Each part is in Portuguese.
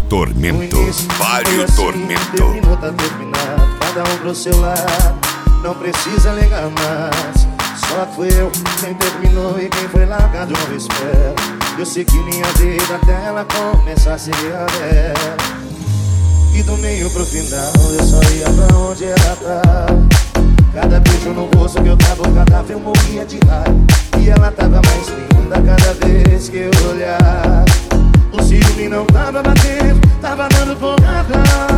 Tormento. Vário Tormento. Terminou, tá terminado, cada um pro seu lado. Não precisa ligar mais. Só fui eu quem terminou e quem foi largado não espera. Eu segui minha vida até ela começar a seguir a dela. E do meio pro final eu só ia pra onde ela tava. Cada beijo no rosto que eu dava, o cadáver eu morria de raiva. E ela tava mais linda cada vez que eu olhava. O ciúme não tava batendo, tava dando porrada.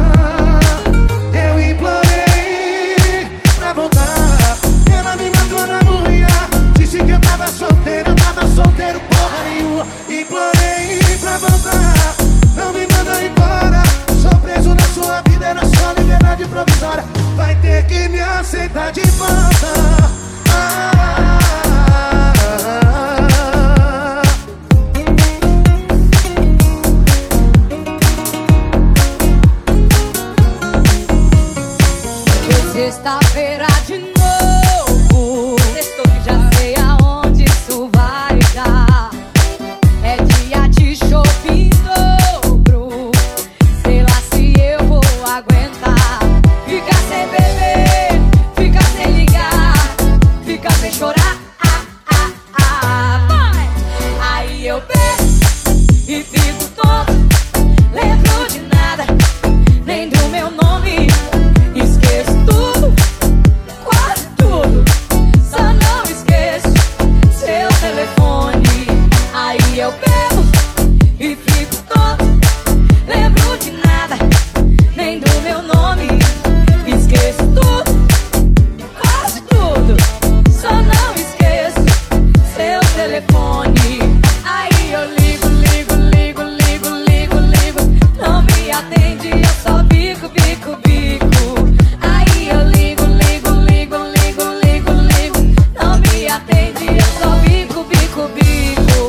Eu implorei pra voltar. Ela me matou na unha. Disse que eu tava solteiro porra nenhuma. Implorei pra voltar. Não me manda embora. Sou preso na sua vida, era só liberdade provisória. Vai ter que me aceitar de volta. Sexta-feira de novo. Sextou que já sei aonde isso vai dar. É dia de shopping dobro. Sei lá se eu vou aguentar. Ficar sem beber, ficar sem ligar, ficar sem chorar. Vai! Aí eu bebo e fico tonto. Lembro de nada, nem do meu nome. Esqueço tudo, quase tudo. Só não esqueço seu telefone. Aí eu bebo e fico tonto. Lembro de nada, nem do meu nome. Esqueço tudo, quase tudo. Só não esqueço seu telefone. Aí eu ligo, ligo, ligo, ligo, ligo, ligo. Não me atende, eu só bico, bico, bico. Aí eu ligo, ligo, ligo, ligo, ligo, ligo. Não me atende, eu só bico, bico, bico.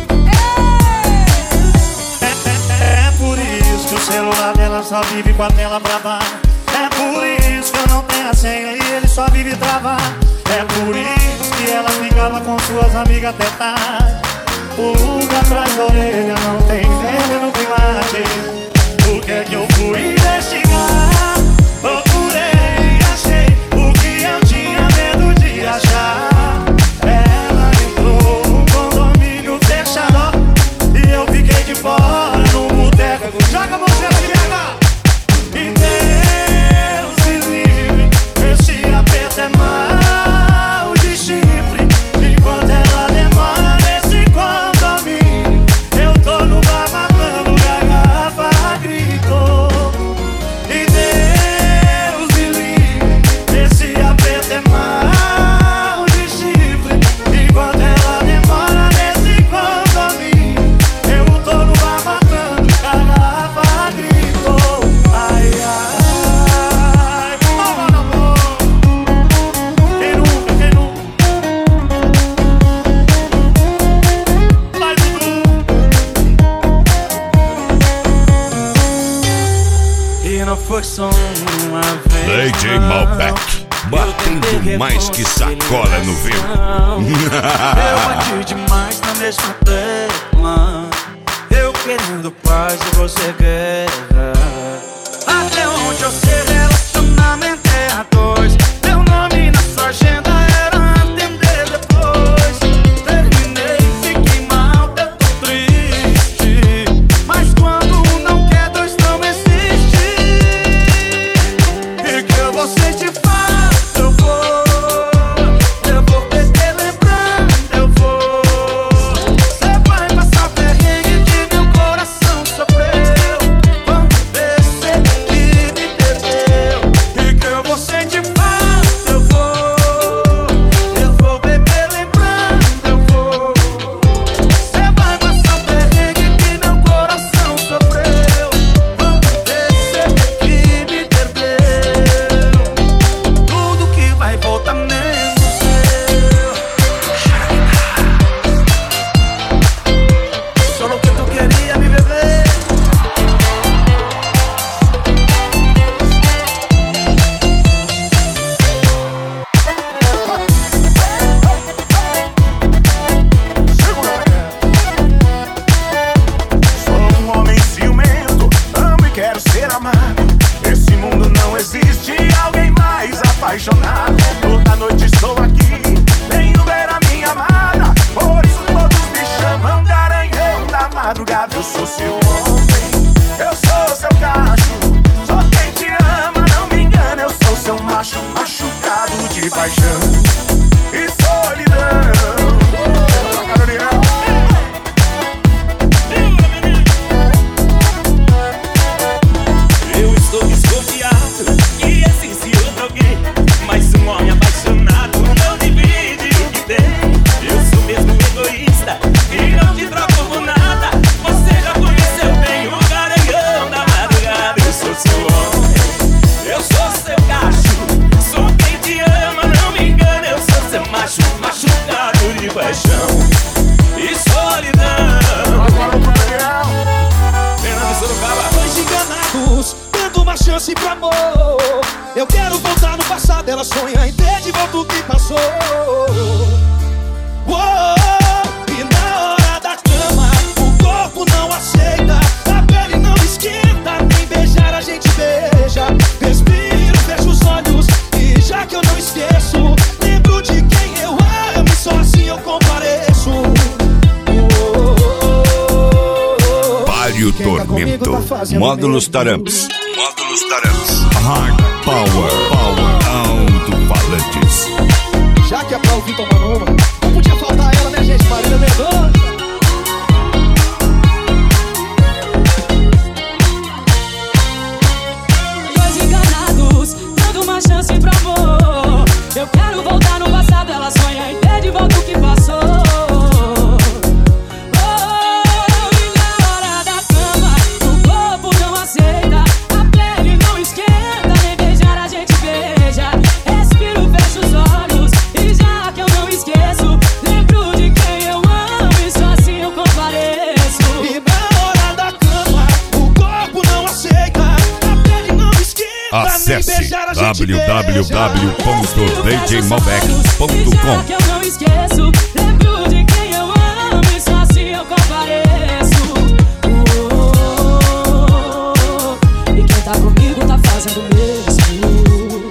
É por isso que o celular dela só vive com a tela pra baixo. É por isso que eu não tenho a senha e ele só vive travado. É por isso que ela ficava com suas amigas até tarde. Pulga atrás da orelha, não tem veneno que mate. O que é que eu fui investigar? Procurei, achei o que eu tinha medo de achar. Ela entrou num condomínio fechado e eu fiquei de fora no boteco. Joga você na guerra! E Deus me livre, esse aperto é mal de chifre. Enquanto ela demora nesse condomínio, eu tô no bar matando garrafa, grito. E Deus me livre, esse aperto é mal de chifre. Enquanto ela demora nesse condomínio, eu tô no bar matando garrafa, grito. Ai, ai, amor, amor. Quem nunca, quem nunca? Vai, Dudu. E não foi só uma vez. DJ Malbec, batendo mais que sacola no vento. Eu bati demais na mesma tecla. Eu querendo paz e você guerra. Até onde eu sei, relacionamento é a dois. Meu nome na sua agenda era atender depois. Terminei, fiquei mal, eu tô triste. Mas quando um não quer, dois não existe. E que eu vou sentir falta, eu vou beber lembrando, eu vou. Cê vai passar perrengue que meu coração sofreu quando percebi que me perdeu. E que eu vou sentir falta, eu vou beber lembrando, eu vou. Cê vai passar perrengue que meu coração sofreu quando percebi que me perdeu. Tudo que vai voltar menos eu. Só lo que tu queria, mi bebê. machucado de paixão e solidão. Eu estou desconfiado que esse outro alguém, mas um homem apaixonado não divide o que tem. Eu sou mesmo egoísta e não te troco por nada. Você já conheceu bem o garanhão da madrugada. Eu sou seu homem, eu sou seu cacho, sou quem te ama, não me engana. Eu sou seu macho, machucado de paixão e solidão. Dois enganados, dando uma chance pro amor. Eu quero voltar no passado, ela sonha em ter de volta o que passou. E na hora da cama, o corpo não aceita, a pele não esquenta, nem beijar a gente beija. Respiro, fecho os olhos e já que eu não esqueço, lembro de quem eu amo e só assim eu compareço. Palio Tormento. Módulos Taramps. Módulos Taramps. Hard Power. Alto-falantes. Já que é pra ouvir tomando uma, não podia faltar ela, né, gente? Marília Mendonça. Dois enganados, dando uma chance pro amor. Eu quero voltar no passado, ela sonha em ter de volta o que passou. Acesse www.djmalbec.com. que eu não esqueço, lembro de quem eu amo e só assim eu compareço. E quem tá comigo tá fazendo o mesmo.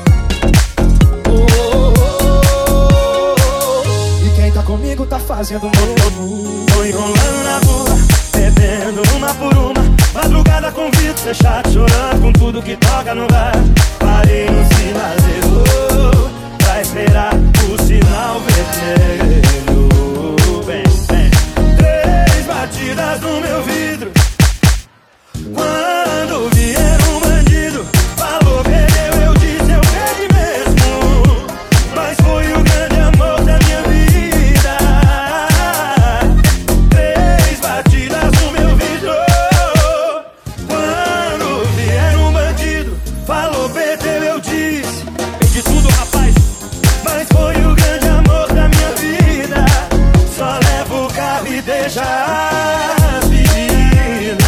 E quem tá comigo tá fazendo o mesmo. Tô enrolando na rua, bebendo uma por uma, madrugada com vidro fechado, chorando com tudo que toca no bar. Parei no sinal, pra esperar o sinal vermelho. Vem, vem. 3 batidas no meu vidro. Quando vier um bandido, falou, perdeu, eu disse, eu perdi mesmo. Mas foi o grande amor da minha vida. 3 batidas no meu vidro. Quando vier um bandido, falou, perdeu, eu disse, perdi tudo, rapaz. Mas foi o grande amor da minha vida. Só levo o carro e deixa as meninas.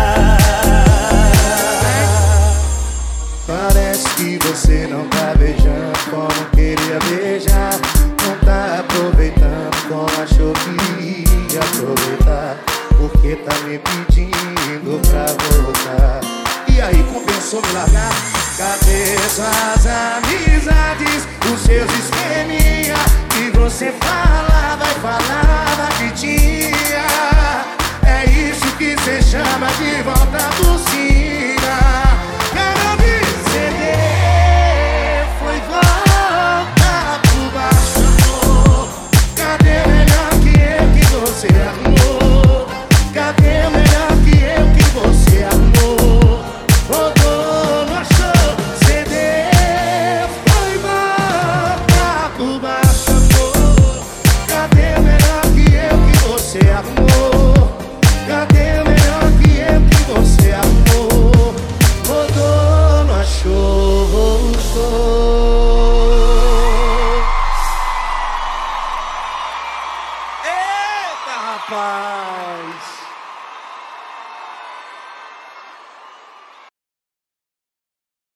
Parece que você não tá beijando como queria beijar. Não tá aproveitando como achou que ia aproveitar. Porque tá me pedindo pra voltar. E aí, compensou me largar? Cadê suas amizades? Os seus esqueminha que você falava e falava que tinha. É isso que cê chama de volta do sim.